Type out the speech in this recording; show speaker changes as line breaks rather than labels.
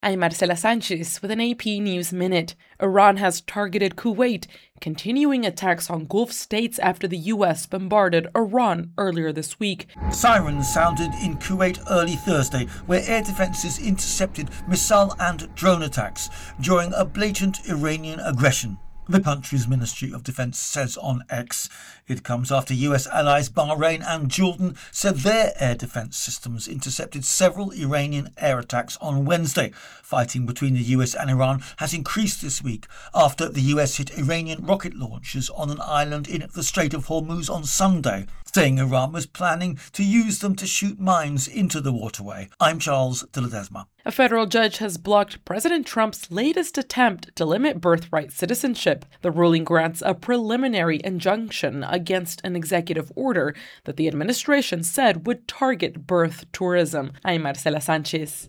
I'm Marcela Sanchez with an AP News Minute. Iran has targeted Kuwait, continuing attacks on Gulf states after the U.S. bombarded Iran earlier this week.
Sirens sounded in Kuwait early Thursday, where air defences intercepted missile and drone attacks during a blatant Iranian aggression. The country's Ministry of Defense says on X. It comes after US allies Bahrain and Jordan said their air defense systems intercepted several Iranian air attacks on Wednesday. Fighting between the US and Iran has increased this week after the US hit Iranian rocket launchers on an island in the Strait of Hormuz on Sunday, saying Iran was planning to use them to shoot mines into the waterway. I'm Charles de Ledesma.
A federal judge has blocked President Trump's latest attempt to limit birthright citizenship. The ruling grants a preliminary injunction against an executive order that the administration said would target birth tourism. I'm Marcela Sanchez.